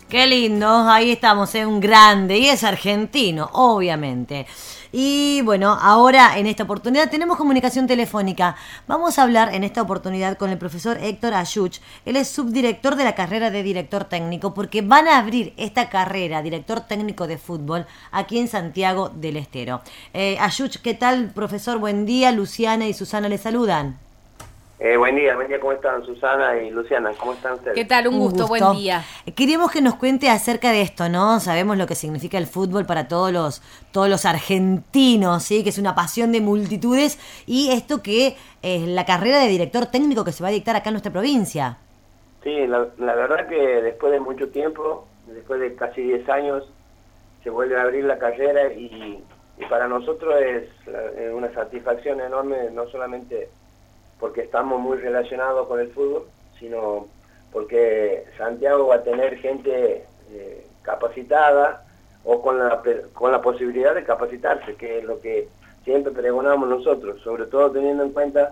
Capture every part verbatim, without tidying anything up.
Qué lindo, ahí estamos, es un grande y es argentino, obviamente. Y bueno, ahora en esta oportunidad tenemos comunicación telefónica. Vamos a hablar en esta oportunidad con el profesor Héctor Ayuch. Él es subdirector de la carrera de director técnico, porque van a abrir esta carrera, director técnico de fútbol, aquí en Santiago del Estero. Eh, Ayuch, ¿qué tal, profesor? Buen día, Luciana y Susana le saludan. Eh, buen día, buen día, ¿cómo están Susana y Luciana? ¿Cómo están ustedes? ¿Qué tal? Un, Un gusto, gusto, buen día. Queríamos que nos cuente acerca de esto, ¿no? Sabemos lo que significa el fútbol para todos los todos los argentinos, ¿sí? Que es una pasión de multitudes, y esto que es la carrera de director técnico que se va a dictar acá en nuestra provincia. Sí, la, la verdad que después de mucho tiempo, después de casi diez años, se vuelve a abrir la carrera y, y para nosotros es una satisfacción enorme, no solamente porque estamos muy relacionados con el fútbol, sino porque Santiago va a tener gente eh, capacitada o con la, con la posibilidad de capacitarse, que es lo que siempre pregonamos nosotros, sobre todo teniendo en cuenta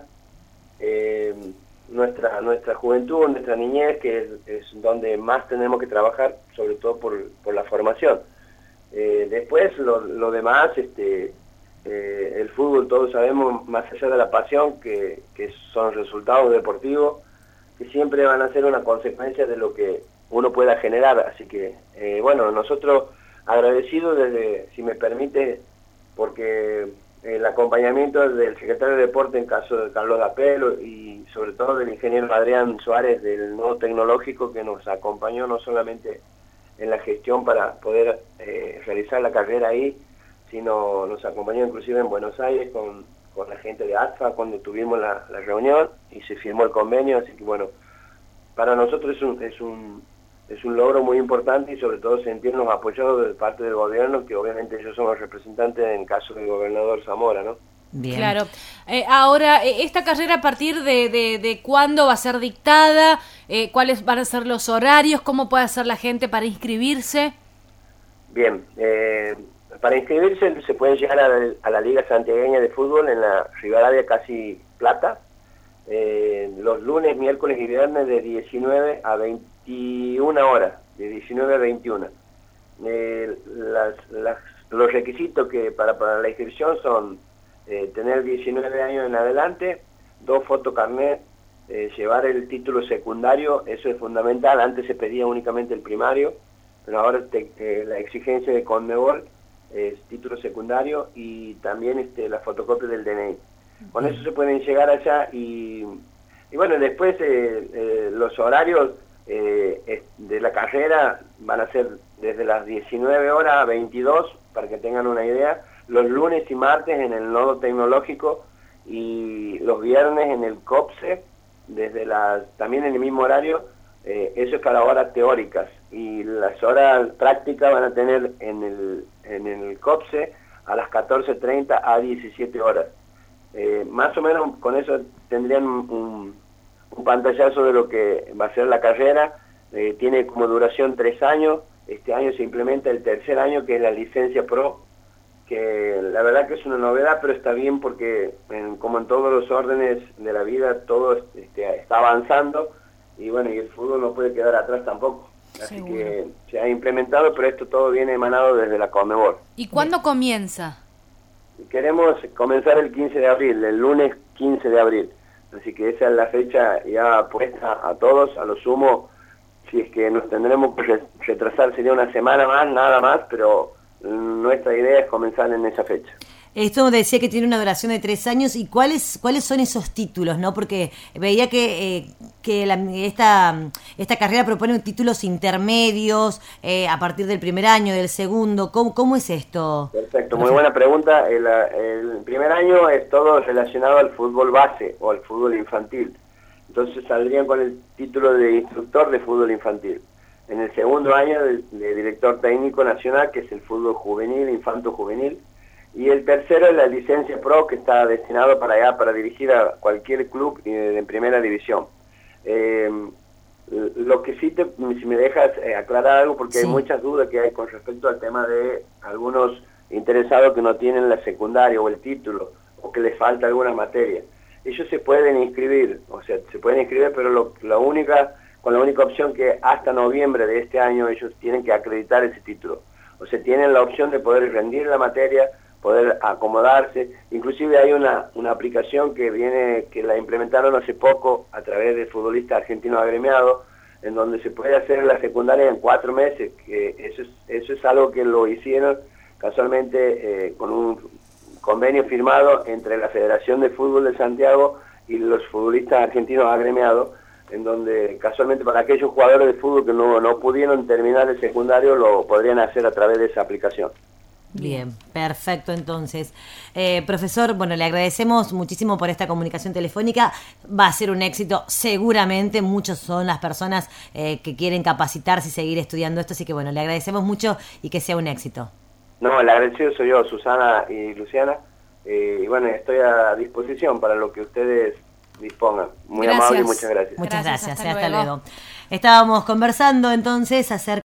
eh, nuestra nuestra juventud, nuestra niñez, que es, es donde más tenemos que trabajar, sobre todo por, por la formación. Eh, después, lo, lo demás, este Eh, el fútbol, todos sabemos, más allá de la pasión, que, que son resultados deportivos, que siempre van a ser una consecuencia de lo que uno pueda generar. Así que, eh, bueno, nosotros agradecidos desde, si me permite, porque el acompañamiento del secretario de Deporte en caso de Carlos D'Apelo y sobre todo del ingeniero Adrián Suárez del Nodo Tecnológico, que nos acompañó no solamente en la gestión para poder eh, realizar la carrera ahí, sino nos acompañó inclusive en Buenos Aires con, con la gente de A T F A cuando tuvimos la, la reunión y se firmó el convenio. Así que bueno, para nosotros es un, es un es un logro muy importante y sobre todo sentirnos apoyados de parte del gobierno, que obviamente ellos son los representantes en caso del gobernador Zamora, ¿no? Bien. Claro. Eh, ahora, esta carrera, ¿a partir de, de, de cuándo va a ser dictada? Eh, ¿Cuáles van a ser los horarios? ¿Cómo puede hacer la gente para inscribirse? Bien, eh... para inscribirse se pueden llegar a la, a la Liga Santiagueña de Fútbol en la Rivadavia Casi Plata, eh, los lunes, miércoles y viernes de diecinueve a veintiuna horas, de diecinueve a veintiuna. Eh, las, las, los requisitos que para, para la inscripción son eh, tener diecinueve años en adelante, dos fotocarnet, eh, llevar el título secundario, eso es fundamental. Antes se pedía únicamente el primario, pero ahora te, eh, la exigencia de Conmebol es título secundario y también este, la fotocopia del D N I. Con eso se pueden llegar allá y, y bueno, después eh, eh, los horarios eh, de la carrera van a ser desde las diecinueve horas a veintidós, para que tengan una idea, los lunes y martes en el Nodo Tecnológico y los viernes en el COPSE, desde las, también en el mismo horario. Eh, eso es para horas teóricas, y las horas prácticas van a tener en el, en el COPSE a las catorce treinta a diecisiete horas. Eh, más o menos con eso tendrían un, un pantallazo de lo que va a ser la carrera. Eh, tiene como duración tres años, este año se implementa el tercer año, que es la licencia pro, que la verdad que es una novedad, pero está bien porque en, como en todos los órdenes de la vida, todo este, está avanzando. Y bueno, y el fútbol no puede quedar atrás tampoco. Así Seguro. que se ha implementado, pero esto todo viene emanado desde la Conmebol. ¿Y cuándo comienza? Queremos comenzar el quince de abril, el lunes quince de abril. Así que esa es la fecha ya puesta a todos. A lo sumo, si es que nos tendremos que retrasar, sería una semana más, nada más, pero nuestra idea es comenzar en esa fecha. Esto decía que tiene una duración de tres años. ¿Y cuáles cuáles son esos títulos, no? Porque veía que, eh, que la, esta, esta carrera propone títulos intermedios eh, a partir del primer año, del segundo. ¿Cómo, cómo es esto? Perfecto, muy buena pregunta. El, el primer año es todo relacionado al fútbol base o al fútbol infantil. Entonces saldrían con el título de instructor de fútbol infantil. En el segundo año de, de director técnico nacional, que es el fútbol juvenil, infanto juvenil. Y el tercero es la licencia pro, que está destinado para allá, para dirigir a cualquier club en primera división. Eh, lo que sí, te, si me dejas eh, aclarar algo, porque sí. hay muchas dudas que hay con respecto al tema de algunos interesados que no tienen la secundaria o el título, o que les falta alguna materia. Ellos se pueden inscribir, o sea, se pueden inscribir, pero lo, la única con la única opción que hasta noviembre de este año ellos tienen que acreditar ese título. O sea, tienen la opción de poder rendir la materia, poder acomodarse. Inclusive hay una, una aplicación que viene, que la implementaron hace poco a través de futbolistas argentinos agremiados, en donde se puede hacer la secundaria en cuatro meses, que eso es, eso es algo que lo hicieron casualmente eh, con un convenio firmado entre la Federación de Fútbol de Santiago y los futbolistas argentinos agremiados, en donde casualmente para aquellos jugadores de fútbol que no, no pudieron terminar el secundario lo podrían hacer a través de esa aplicación. Bien, perfecto entonces. Eh, profesor, bueno, le agradecemos muchísimo por esta comunicación telefónica. Va a ser un éxito seguramente. Muchos son las personas eh, que quieren capacitarse y seguir estudiando esto, así que bueno, le agradecemos mucho y que sea un éxito. No, el agradecido soy yo, Susana y Luciana, eh, y bueno, estoy a disposición para lo que ustedes dispongan. Muy Gracias. amable y muchas gracias. Muchas Gracias, gracias, hasta hasta, hasta luego. luego. Estábamos conversando entonces acerca